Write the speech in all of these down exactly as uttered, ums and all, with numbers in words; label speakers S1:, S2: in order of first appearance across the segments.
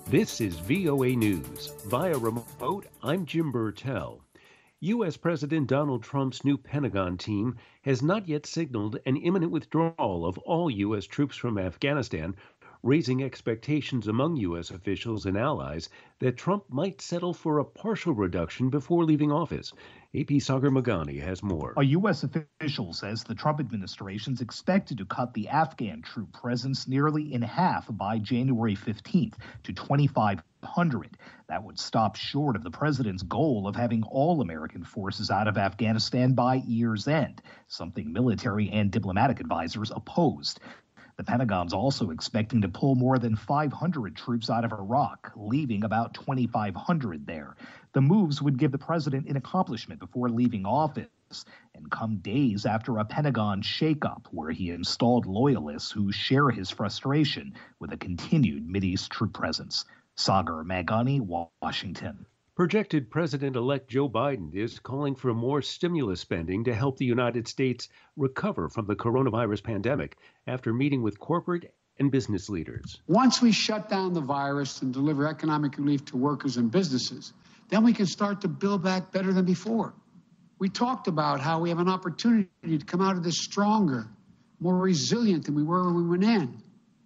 S1: This is V O A News. Via remote, I'm Jim Burtell. U S. President Donald Trump's new Pentagon team has not yet signaled an imminent withdrawal of all U S troops from Afghanistan, raising expectations among U S officials and allies that Trump might settle for a partial reduction before leaving office. A P Sagar Meghani has more.
S2: A U S official says the Trump administration is expected to cut the Afghan troop presence nearly in half by January fifteenth to twenty-five hundred. That would stop short of the president's goal of having all American forces out of Afghanistan by year's end, something military and diplomatic advisors opposed. The Pentagon's also expecting to pull more than five hundred troops out of Iraq, leaving about twenty-five hundred there. The moves would give the president an accomplishment before leaving office and come days after a Pentagon shakeup where he installed loyalists who share his frustration with a continued Mideast troop presence. Sagar Meghani, Washington.
S1: Projected President-elect Joe Biden is calling for more stimulus spending to help the United States recover from the coronavirus pandemic after meeting with corporate and business leaders.
S3: Once we shut down the virus and deliver economic relief to workers and businesses, then we can start to build back better than before. We talked about how we have an opportunity to come out of this stronger, more resilient than we were when we went in.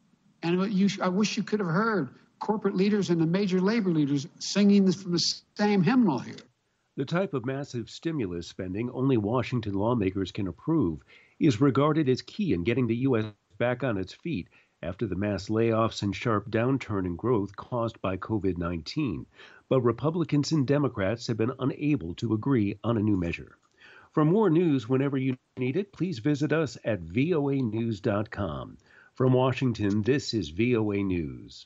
S3: And you, I wish you could have heard corporate leaders and the major labor leaders singing this from the same hymnal here.
S1: The type of massive stimulus spending only Washington lawmakers can approve is regarded as key in getting the U S back on its feet after the mass layoffs and sharp downturn in growth caused by covid nineteen. But Republicans and Democrats have been unable to agree on a new measure. For more news whenever you need it, please visit us at V O A news dot com. From Washington, this is V O A News.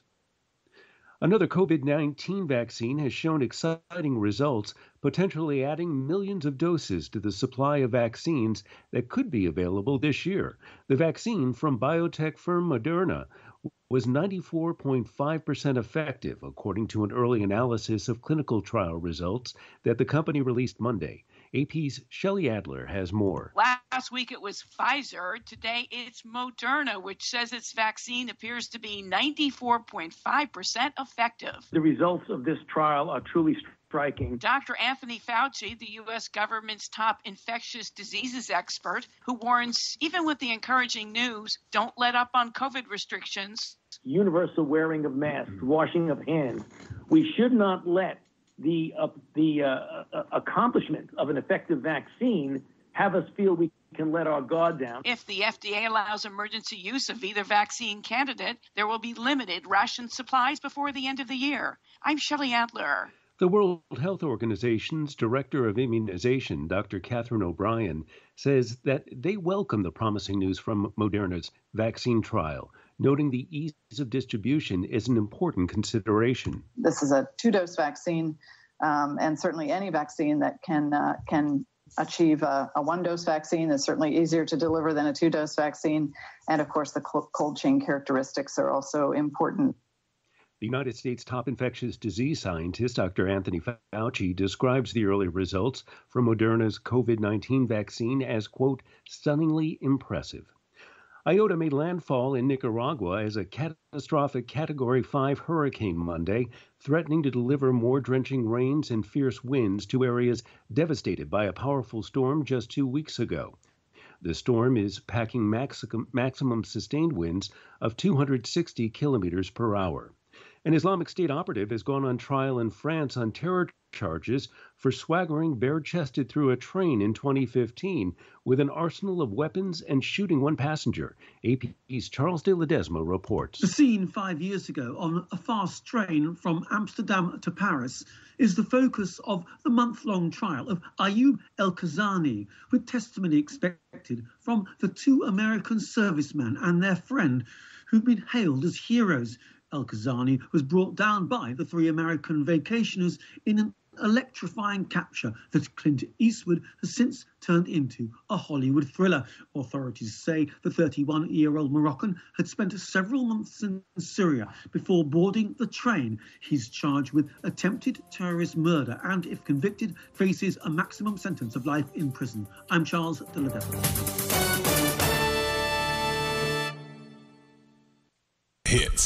S1: Another covid nineteen vaccine has shown exciting results, potentially adding millions of doses to the supply of vaccines that could be available this year. The vaccine from biotech firm Moderna was ninety-four point five percent effective, according to an early analysis of clinical trial results that the company released Monday. A P's Shelley Adler has more.
S4: Last week it was Pfizer. Today it's Moderna, which says its vaccine appears to be ninety-four point five percent effective.
S5: The results of this trial are truly striking.
S4: Doctor Anthony Fauci, the U S government's top infectious diseases expert, who warns even with the encouraging news, don't let up on COVID restrictions.
S5: Universal wearing of masks, washing of hands. We should not let the uh, the uh, uh, accomplishment of an effective vaccine have us feel we can let our guard down.
S4: If the F D A allows emergency use of either vaccine candidate, there will be limited ration supplies before the end of the year. I'm Shelley Adler.
S1: The World Health Organization's Director of Immunization, Doctor Catherine O'Brien, says that they welcome the promising news from Moderna's vaccine trial, noting the ease of distribution is an important consideration.
S6: This is a two-dose vaccine, um, and certainly any vaccine that can uh, can achieve a, a one-dose vaccine is certainly easier to deliver than a two-dose vaccine. And of course, the cold chain characteristics are also important.
S1: The United States' top infectious disease scientist, Doctor Anthony Fauci, describes the early results from Moderna's covid nineteen vaccine as, quote, stunningly impressive. Iota made landfall in Nicaragua as a catastrophic Category five hurricane Monday, threatening to deliver more drenching rains and fierce winds to areas devastated by a powerful storm just two weeks ago. The storm is packing maximum, maximum sustained winds of two hundred sixty kilometers per hour. An Islamic State operative has gone on trial in France on terror charges for swaggering bare-chested through a train in twenty fifteen with an arsenal of weapons and shooting one passenger. A P's Charles de Ledesma reports.
S7: The scene five years ago on a fast train from Amsterdam to Paris is the focus of the month-long trial of Ayoub El-Kazani, with testimony expected from the two American servicemen and their friend who've been hailed as heroes. El-Kazani was brought down by the three American vacationers in an electrifying capture that Clint Eastwood has since turned into a Hollywood thriller. Authorities say the thirty-one-year-old Moroccan had spent several months in Syria before boarding the train. He's charged with attempted terrorist murder and, if convicted, faces a maximum sentence of life in prison. I'm Charles de Ledesma.
S8: Hits.